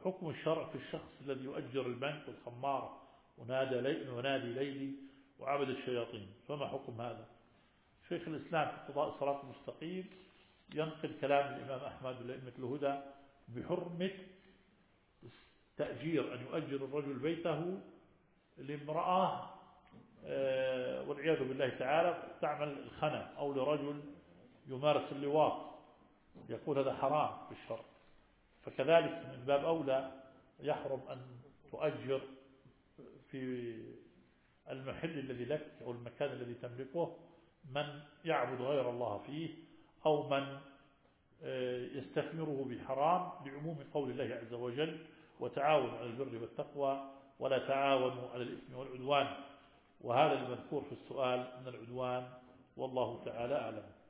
حكم الشرع في الشخص الذي يؤجر البنك والخمارة ونادي ليلي وعبد الشياطين، فما حكم هذا؟ شيخ الإسلام في قضاء الصراط المستقيم ينقل كلام الإمام أحمد والأئمة الهدى بحرمة تأجير، أن يؤجر الرجل بيته لامرأة والعياذ بالله تعالى تعمل الخنا، أو لرجل يمارس اللواط، يقول هذا حرام في الشرع. فكذلك من باب أولى يحرم أن تؤجر في المحل الذي لك أو المكان الذي تملكه من يعبد غير الله فيه، أو من يستثمره بحرام، لعموم قول الله عز وجل: وتعاونوا على البر والتقوى ولا تعاونوا على الإثم والعدوان. وهذا المذكور في السؤال من العدوان، والله تعالى أعلم.